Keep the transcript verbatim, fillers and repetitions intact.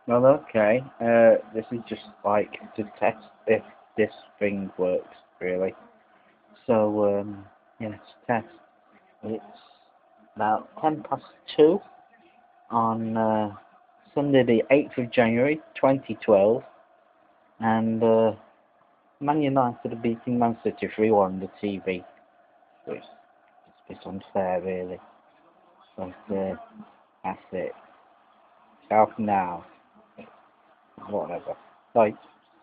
Well, okay. Uh, this is just like to test if this thing works, really. So, um, yeah, it's test. It's about ten past two on uh, Sunday, the eighth of January, twenty twelve, and uh, Man United are beating Man City three one on the T V. So it's, it's a bit unfair, really. But uh, that's it. Out now. Whatever. Bye.